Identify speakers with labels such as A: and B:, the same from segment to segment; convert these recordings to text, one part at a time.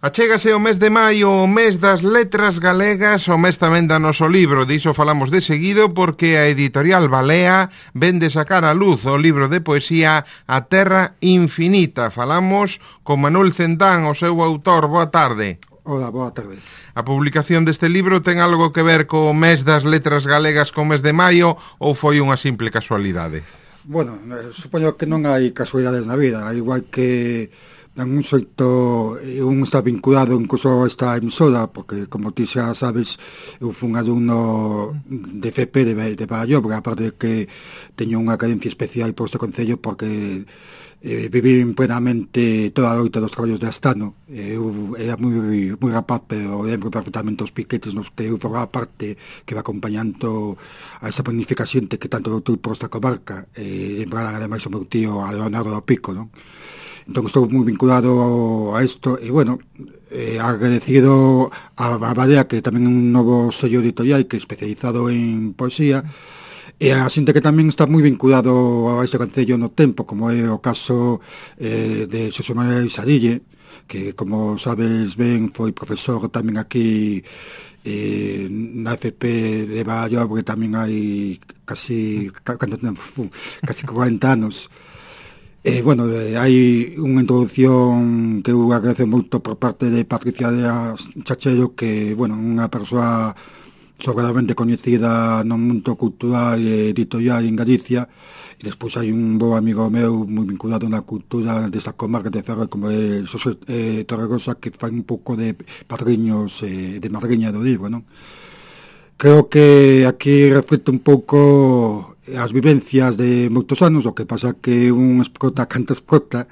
A: Achégase o mes de maio, o mes das letras galegas, o mes tamén da noso libro. Diso falamos de seguido porque a editorial Balea vende sacar a luz o libro de poesía A Terra Infinita. Falamos con Manuel Cendán, o seu autor. Boa tarde.
B: Hola, boa tarde.
A: A publicación deste libro ten algo que ver co mes das letras galegas co mes de maio ou foi unha simple casualidade?
B: Bueno, supoño que non hai casualidades na vida, igual que dan un xeito, un está vinculado incluso a esta emisora, porque como ti xa sabes, eu fui un alumno de FP de Valladolid, aparte de que teño unha carencia especial por este concello, porque viví plenamente toda a loita dos traballos de Astano. Eu era moi rapaz, pero lembro perfectamente os piquetes nos que eu formaba parte, que va acompañando a esa planificación que tanto doutor por esta comarca, lembraran ademais o meu tío a Leonardo do Pico, non? Entón estou moi vinculado a isto e, bueno, agradecido a Balea, que tamén é un novo sello editorial que é especializado en poesía, e a xente que tamén está moi vinculado a este concello no tempo, como é o caso de Xosé Manuel Sarille, que, como sabes ben, foi profesor tamén aquí na FP de Valladolid, porque tamén hai casi 40 anos. Bueno, hai unha introducción que eu agradezo moito por parte de Patricia de Chachero, que, bueno, unha persoa sobradamente coñecida no mundo cultural e editorial en Galicia, e despois hai un bo amigo meu moi vinculado na cultura desta comarca de Ferrol, como é Xosé Torregosa, que fai un pouco de padriños de madriña do libro, non? Creo que aquí reflete un pouco as vivencias de moitos anos, o que pasa que un explota canta explota.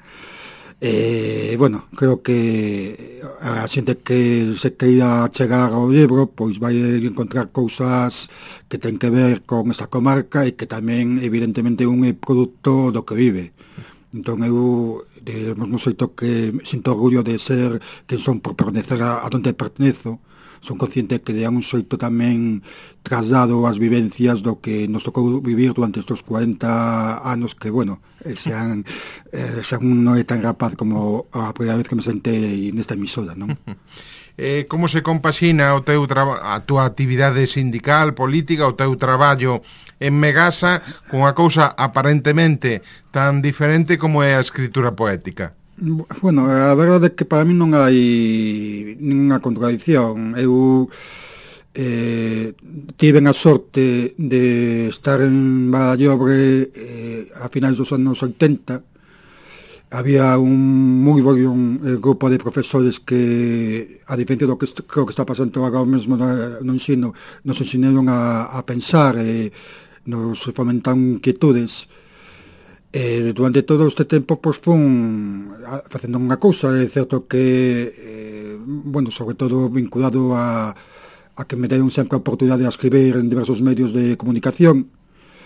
B: Bueno, creo que a xente que se queira chegar ao libro pois vai encontrar cousas que ten que ver con esta comarca e que tamén evidentemente un é produto do que vive. Entón eu, non xeito que sinto orgullo de ser quen son por pertenecer a donde pertenezo, son consciente que de un xeito tamén trasllado as vivencias do que nos tocou vivir durante estes 40 anos, que, bueno, xa non é tan rapaz como a primeira vez que me sentei nesta emisora, non?
A: Como se compaxina a túa actividade sindical, política, o teu traballo en Megasa con unha cousa aparentemente tan diferente como é a escritura poética?
B: Bueno, a verdade é que para mí non hai ninguna contradición. Eu tiven a sorte de estar en Valladolid a finais dos anos 80. Había un moi bon grupo de profesores que, a diferencia do que creo que está pasando agora mesmo no ensino, nos ensinaron a pensar e nos fomentaron inquietudes. Durante todo este tempo pois fun facendo unha cousa. É certo que bueno, sobre todo vinculado a que me deron sempre a oportunidade de escribir en diversos medios de comunicación.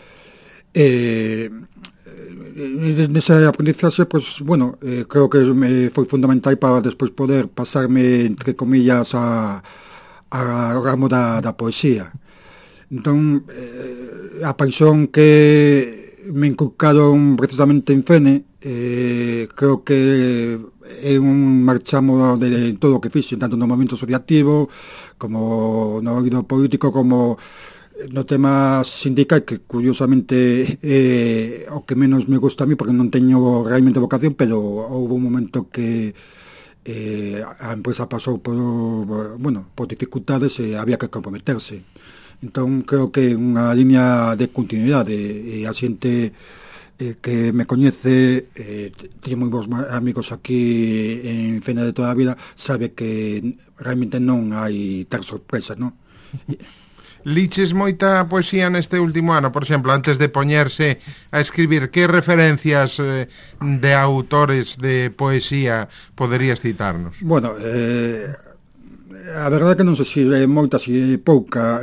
B: Nesa aprendizaxe, pois, bueno, creo que me foi fundamental para despois poder pasarme, entre comillas, ao ramo da poesía. Entón, a paixón que me inculcaron precisamente en Fene, creo que é un marchamo de todo o que fixe, tanto no movimento asociativo como no oído político, como no tema sindical, que curiosamente é o que menos me gusta a mí, porque non teño realmente vocación, pero houve un momento que a empresa pasou por dificultades e había que comprometerse. Entón, creo que é unha liña de continuidade, e a xente que me coñece, teño moi bons amigos aquí en Fena de toda a vida, sabe que realmente non hai tal sorpresa, non?
A: Liches moita poesía neste último ano, por exemplo, antes de poñerse a escribir, que referencias de autores de poesía poderías citarnos?
B: Bueno, a verdade é que non sei se é moita, se é pouca.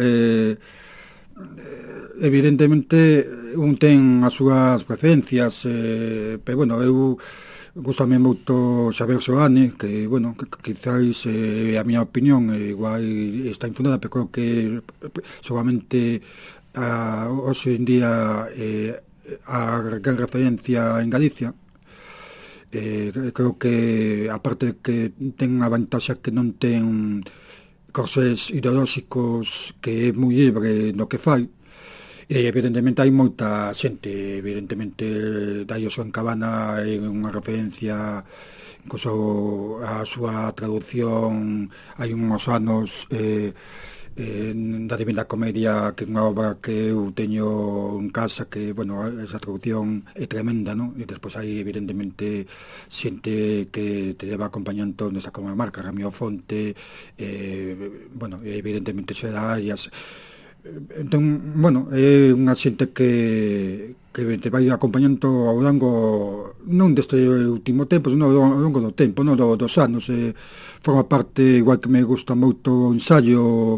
B: Evidentemente un ten as súas preferencias, pero, bueno, eu gustame moito Xavier Seoane, que, bueno, que quizáis a miña opinión igual está infundada, pero creo que seguramente hoxe en día a gran referencia en Galicia. Creo que, aparte de que ten unha vantaxa que non ten corsés ideolóxicos, que é moi libre no que fai, e evidentemente hai moita xente, evidentemente Dario Cabana é unha referencia, incluso a súa traducción hai uns anos, da Divina Comedia, que é unha obra que eu teño en casa, que, bueno, esa traducción é tremenda, non? E despois hai, evidentemente, xente que te leva acompañando nesa como marca, Ramiro Fonte, bueno, evidentemente Xerais. Entón, bueno, é unha xente que te vai acompañando ao longo, non deste último tempo, senón ao longo do tempo, non dos anos. Forma parte, igual que me gusta moito o ensayo,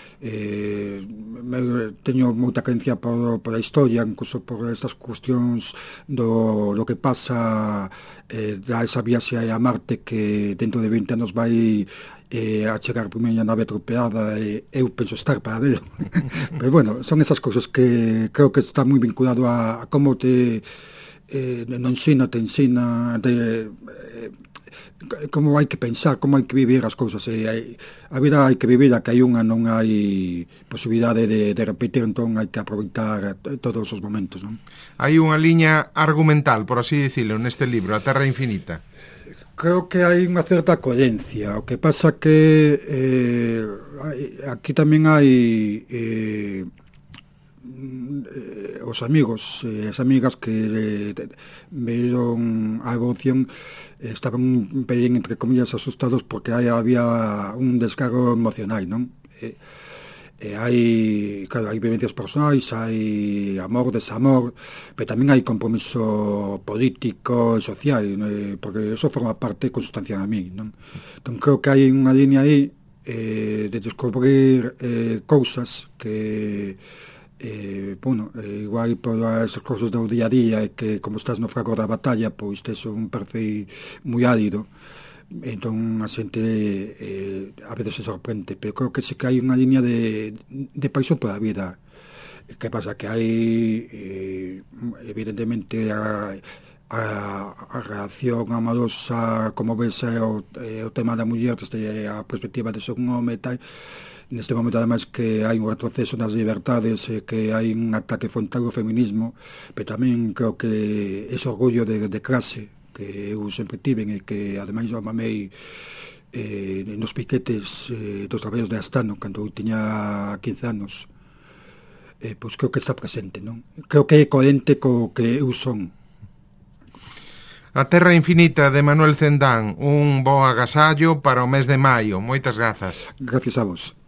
B: teño moita creencia por a historia, incluso por estas cuestións do que pasa, da esa viaxe a Marte, que dentro de 20 anos vai a chegar a primeira nave tropeada, e eu penso estar para ver. Pero bueno, son esas cousas que creo que está moi vinculado a como te te ensina como hai que pensar, como hai que vivir as cousas. A vida hai que vivir, a que hai unha, non hai posibilidade de repetir, entón hai que aproveitar todos os momentos, non?
A: Hai unha liña argumental, por así dicilo, neste libro, A Terra Infinita.
B: Creo que hai unha certa coherencia. O que pasa que aquí tamén hai os amigos e as amigas que viron a evolución, estaban un pelín, entre comillas, asustados porque había un descargo emocional, non? Claro, hai vivencias personais, hai amor, desamor, pero tamén hai compromiso político e social, porque eso forma parte consustancial a mí, non? Entón creo que hai unha línea aí de descubrir cousas que bueno, igual por esas cousas do día a día, e que como estás no fragor da batalla, pois tes un perfil moi árido, entón a xente a veces se sorprende, pero creo que sí que hai unha línea de paixón pola vida. Que pasa que hai evidentemente a reacción amorosa, como ves, o tema da muller desde a perspectiva de ser un home e tal. Neste momento, ademais, que hai un retroceso nas libertades, que hai un ataque frontal ao feminismo, pero tamén creo que ese orgullo de clase que eu sempre tiven, e que ademais eu mamei nos piquetes dos traballos de Astano cando eu tiña 15 anos, pois creo que está presente, non? Creo que é coherente co que eu son.
A: A Terra Infinita, de Manuel Cendán, un bo agasallo para o mes de maio. Moitas grazas.
B: Gracias a vos.